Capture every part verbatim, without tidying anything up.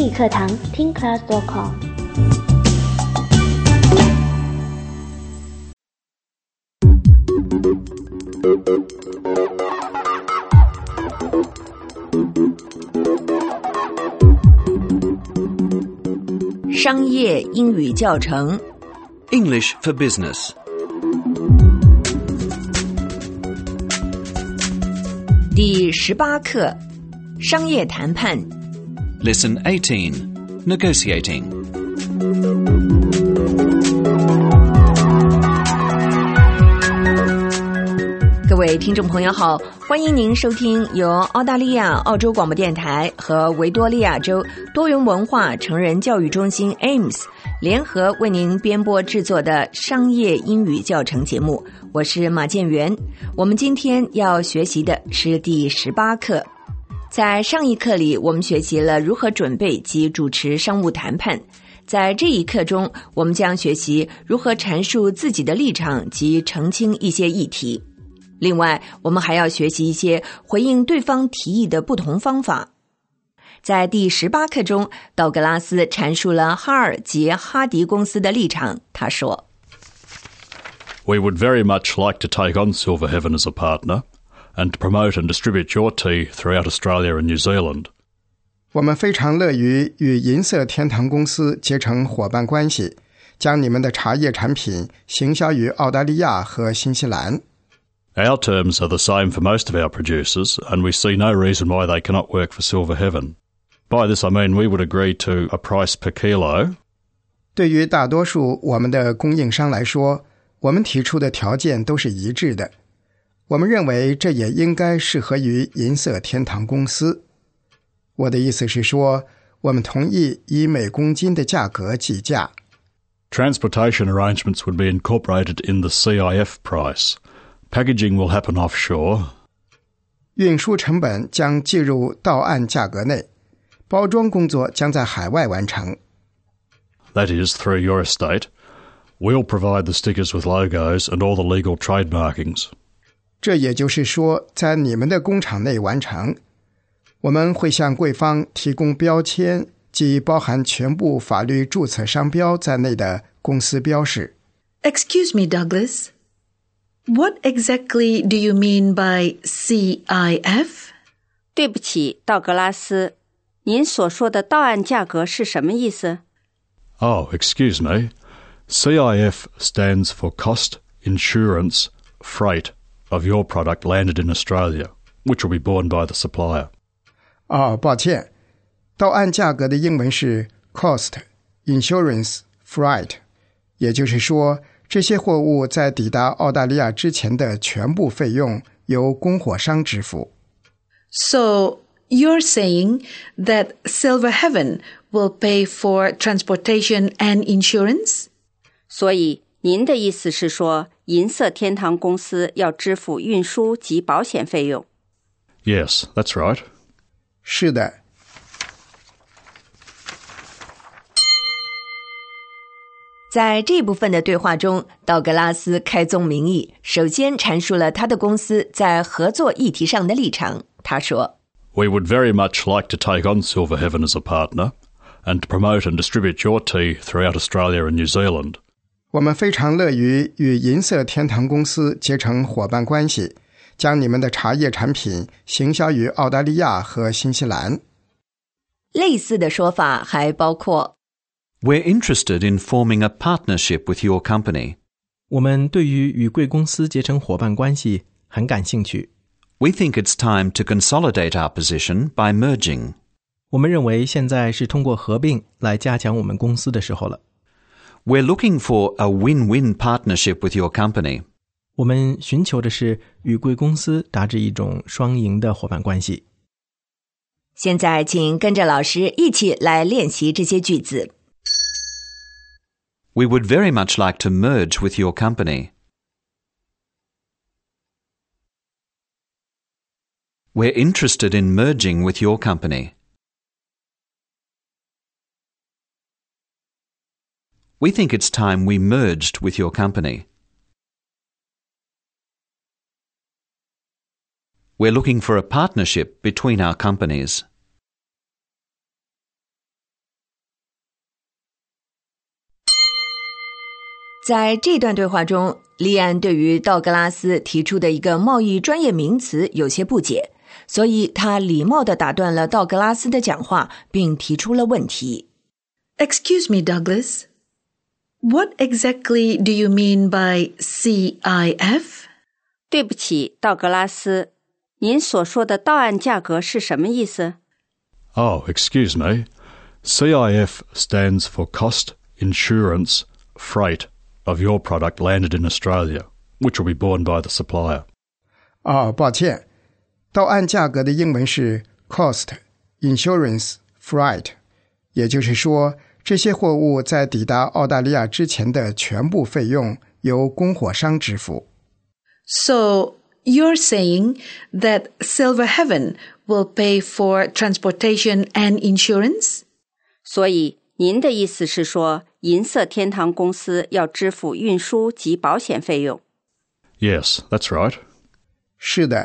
英语课堂听 class 点 com。 商业英语教程 English for Business。 第十八课，商业谈判。 Lesson eighteen. Negotiating. 各位听众朋友好，欢迎您收听由澳大利亚澳洲广播电台和维多利亚州多元文化成人教育中心 A I M S 联合为您编播制作的商业英语教程节目，我是马建元。我们今天要学习的是第十八课。在上一课里，我们学习了如何准备及主持商务谈判。在这一课中，我们将学习如何阐述自己的立场及澄清一些议题。另外，我们还要学习一些回应对方提议的不同方法。在第十八课中，道格拉斯阐述了哈尔及哈迪公司的立场。他说 We would very much like to take on Silver Heaven as a partner and to promote and distribute your tea throughout Australia and New Zealand. 我们非常乐于与银色天堂公司结成伙伴关系，将你们的茶叶产品行销于澳大利亚和新西兰。 Our terms are the same for most of our producers, and we see no reason why they cannot work for Silver Heaven. By this I mean we would agree to a price per kilo. 对于大多数我们的供应商来说，我们提出的条件都是一致的。我们认为这也应该适合于银色天堂公司。我的意思是说，我们同意以每公斤的价格计价。 Transportation arrangements would be incorporated in the C I F price. Packaging will happen offshore. 运输成本将计入到岸价格内，包装工作将在海外完成。 That is, through your estate, we'll provide the stickers with logos and all the legal trade markings. 这也就是说，在你们的工厂内完成。我们会向贵方提供标签，即包含全部法律注册商标在内的公司标识。 Excuse me, Douglas. What exactly do you mean by C I F? 对不起，道格拉斯，您所说的到岸价格是什么意思？ Oh, excuse me. C I F stands for Cost, Insurance, Freight of your product landed in Australia, which will be borne by the supplier. 哦，抱歉，到岸价格的英文是 Cost, Insurance, Freight， 也就是说，这些货物在抵达澳大利亚之前的全部费用由供货商支付。 So, you're saying that Silver Heaven will pay for transportation and insurance? 所以您的意思是说，银色天堂公司要支付运输及保险费用？ Yes, that's right. 是的。 在这部分的对话中，道格拉斯开宗明义，首先阐述了他的公司在合作议题上的立场。他说 We would very much like to take on Silver Heaven as a partner and to promote and distribute your tea throughout Australia and New Zealand. 我们非常乐于与银色天堂公司结成伙伴关系，将你们的茶叶产品行销于澳大利亚和新西兰。 类似的说法还包括 We're interested in forming a partnership with your company. 我们对于与贵公司结成伙伴关系很感兴趣。 We think it's time to consolidate our position by merging. 我们认为现在是通过合并来加强我们公司的时候了。 We're looking for a win-win partnership with your company. 我们寻求的是与贵公司达至一种双赢的伙伴关系。 现在请跟着老师一起来练习这些句子。 We would very much like to merge with your company. We're interested in merging with your company. We think it's time we merged with your company. We're looking for a partnership between our companies. 在这段对话中，利安对于道格拉斯提出的一个贸易专业名词有些不解，所以他礼貌地打断了道格拉斯的讲话，并提出了问题。 Excuse me, Douglas. What exactly do you mean by C I F? 对不起，道格拉斯，您所说的到岸价格是什么意思？ Oh, excuse me. C I F stands for Cost, Insurance, Freight of your product landed in Australia, which will be borne by the supplier. 哦，抱歉，到岸价格的英文是 Cost, Insurance, Freight， 也就是说，这些货物在抵达澳大利亚之前的全部费用由供货商支付。 So, you're saying that Silver Heaven will pay for transportation and insurance? 所以您的意思是说，银色天堂公司要支付运输及保险费用？ Yes, that's right. 是的。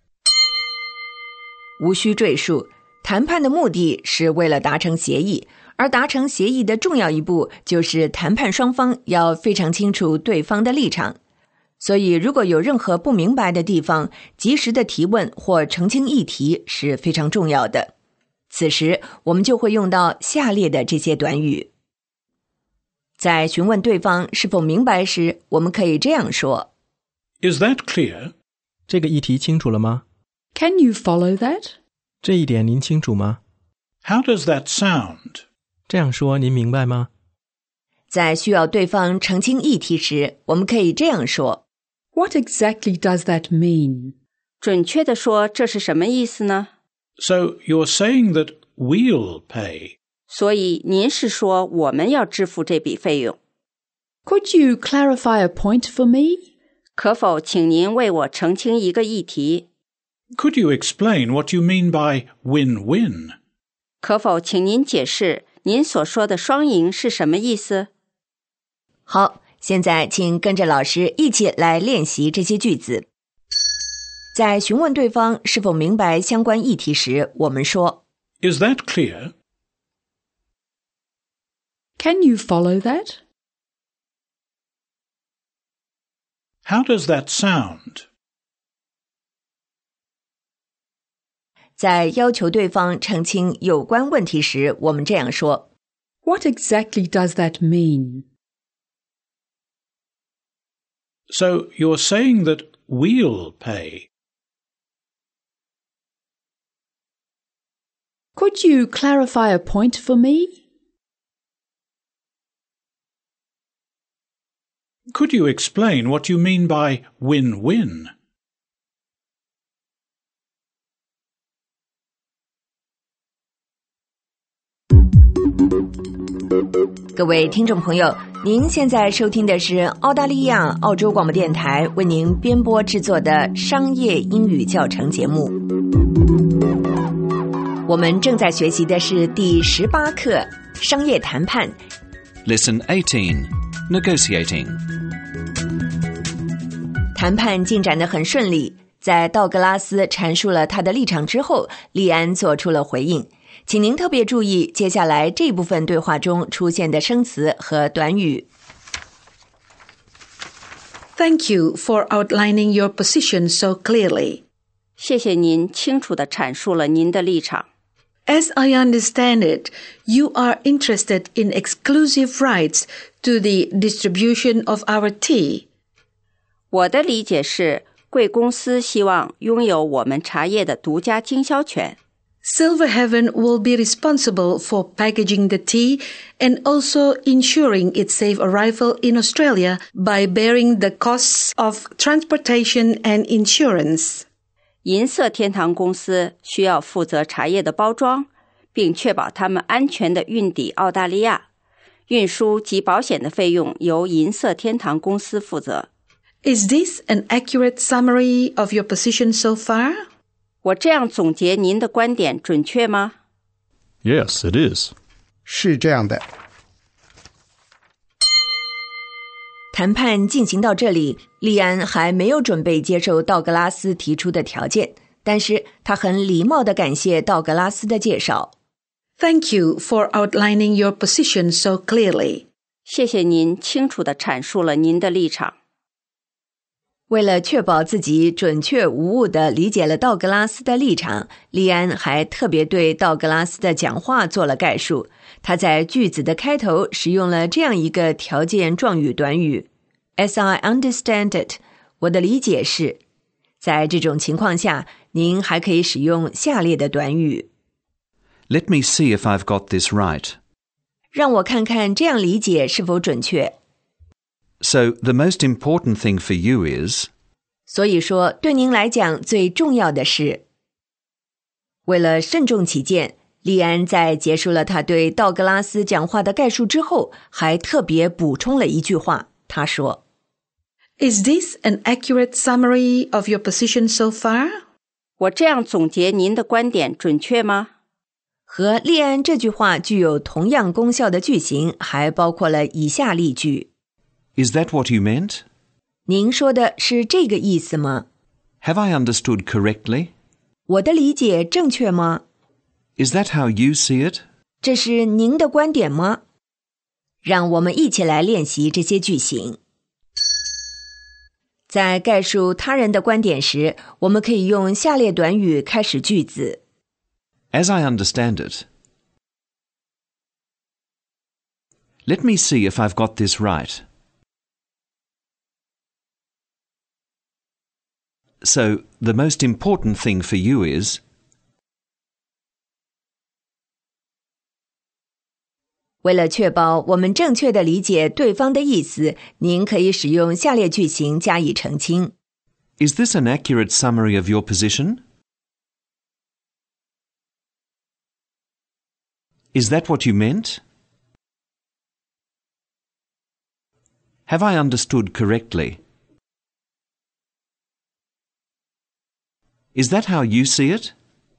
无需赘述，谈判的目的是为了达成协议，而达成协议的重要一步就是谈判双方要非常清楚对方的立场。所以如果有任何不明白的地方，及时的提问或澄清议题是非常重要的。此时我们就会用到下列的这些短语。在询问对方是否明白时，我们可以这样说： Is that clear? 这个议题清楚了吗？ Can you follow that? 这一点您清楚吗？ How does that sound? 这样说您明白吗？ 在需要对方澄清议题时，我们可以这样说： What exactly does that mean? 准确地说，这是什么意思呢？ So you're saying that we'll pay. 所以您是说我们要支付这笔费用？ Could you clarify a point for me? 可否请您为我澄清一个议题？ Could you explain what you mean by win-win? 可否请您解释您所说的双赢是什么意思？ 好，现在请跟着老师一起来练习这些句子。在询问对方是否明白相关议题时，我们说 Is that clear? Can you follow that? How does that sound? 在要求对方澄清有关问题时，我们这样说 What exactly does that mean? So you're saying that we'll pay. Could you clarify a point for me? Could you explain what you mean by win-win? 各位听众朋友，您现在收听的是澳大利亚澳洲广播电台为您编播制作的商业英语教程节目。我们正在学习的是第十八课商业谈判。 Lesson eighteen, Negotiating. 谈判进展得很顺利，在道格拉斯阐述了他的立场之后，利安做出了回应。请您特别注意接下来这部分对话中出现的生词和短语。 Thank you for outlining your position so clearly. 谢谢您清楚地阐述了您的立场。 As I understand it, you are interested in exclusive rights to the distribution of our tea. 我的理解是，贵公司希望拥有我们茶叶的独家经销权。 Silver Heaven will be responsible for packaging the tea and also ensuring its safe arrival in Australia by bearing the costs of transportation and insurance. 银色天堂公司需要负责茶叶的包装，并确保它们安全地运抵澳大利亚。运输及保险的费用由银色天堂公司负责。 Is this an accurate summary of your position so far? 我这样总结您的观点准确吗？ Yes, it is. 是这样的。 谈判进行到这里，利安还没有准备接受道格拉斯提出的条件，但是他很礼貌地感谢道格拉斯的介绍。 Thank you for outlining your position so clearly. 谢谢您清楚地阐述了您的立场。 为了确保自己准确无误地理解了道格拉斯的立场，利安还特别对道格拉斯的讲话做了概述。他在句子的开头使用了这样一个条件状语短语 As I understand it， 我的理解是。在这种情况下，您还可以使用下列的短语 Let me see if I've got this right. 让我看看这样理解是否准确。 So, the most important thing for you is... 所以说，对您来讲最重要的是。为了慎重起见，利安在结束了他对道格拉斯讲话的概述之后，还特别补充了一句话。他说 Is this an accurate summary of your position so far? 我这样总结您的观点准确吗？ 和利安这句话具有同样功效的句型还包括了以下例句。 Is that what you meant? 您说的是这个意思吗？ Have I understood correctly? 我的理解正确吗？ Is that how you see it? 这是您的观点吗？让我们一起来练习这些句型。在概述他人的观点时，我们可以用下列短语开始句子。 As I understand it. Let me see if I've got this right. So, the most important thing for you is... 为了确保我们正确地理解对方的意思，您可以使用下列句型加以澄清。 Is this an accurate summary of your position? Is that what you meant? Have I understood correctly? Is that how you see it?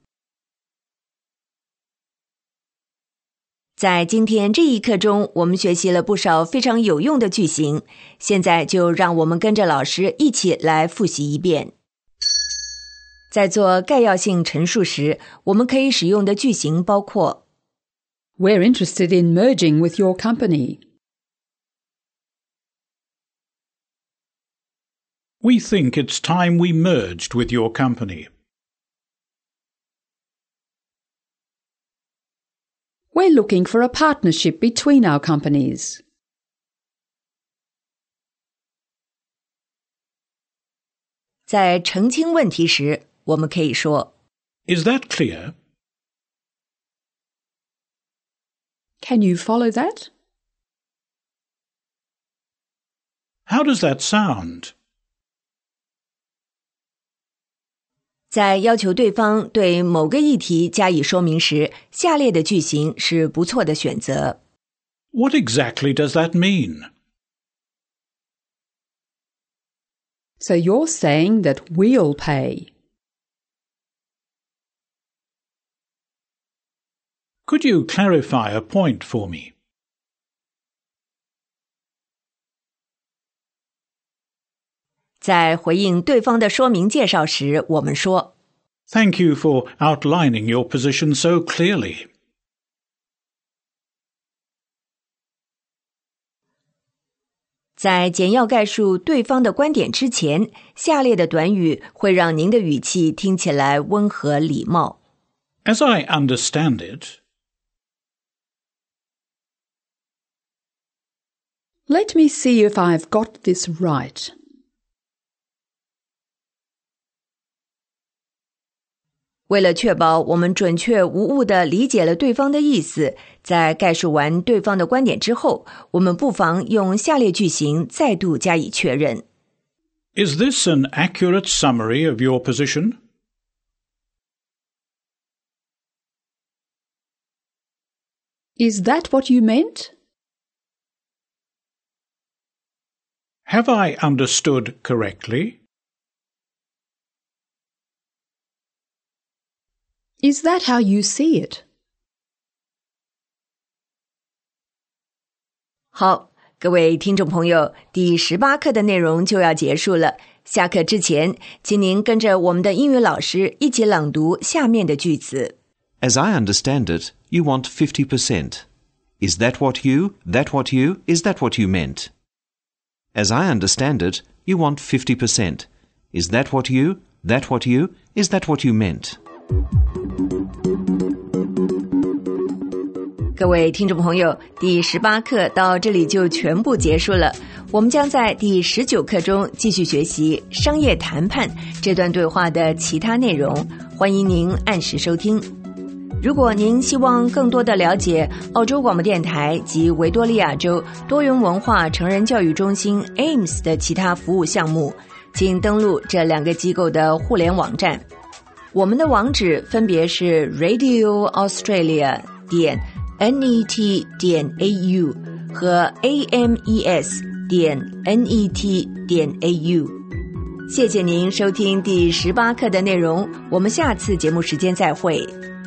在今天这一课中，我们学习了不少非常有用的句型，现在就让我们跟着老师一起来复习一遍。在做概要性陈述时，我们可以使用的句型包括 We're interested in merging with your company. We think it's time we merged with your company. We're looking for a partnership between our companies. 在澄清问题时，我们可以说 Is that clear? Can you follow that? How does that sound? 在要求对方对某个议题加以说明时，下列的句型是不错的选择。 What exactly does that mean? So you're saying that we'll pay. Could you clarify a point for me? 在回应对方的说明介绍时，我们说 Thank you for outlining your position so clearly. 在简要概述对方的观点之前，下列的短语会让您的语气听起来温和礼貌。 As I understand it, Let me see if I've got this right. 为了确保我们准确无误地理解了对方的意思，在概述完对方的观点之后，我们不妨用下列句型再度加以确认。 Is this an accurate summary of your position? Is that what you meant? Have I understood correctly? Is that how you see it? 好，各位听众朋友，第十八课的内容就要结束了。下课之前，请您跟着我们的英语老师一起朗读下面的句子。 As I understand it, you want fifty percent. Is that what you, that what you, is that what you meant? As I understand it, you want fifty percent. Is that what you, that what you, is that what you meant? 各位听众朋友，第十八课到这里就全部结束了。我们将在第十九课中继续学习商业谈判这段对话的其他内容，欢迎您按时收听。如果您希望更多的了解澳洲广播电台及维多利亚州多元文化成人教育中心 A I M S 的其他服务项目，请登录这两个机构的互联网站。我们的网址分别是 radio australia 点 net 点 au 和 ames 点 net 点 au。谢谢您收听第十八课的内容，我们下次节目时间再会。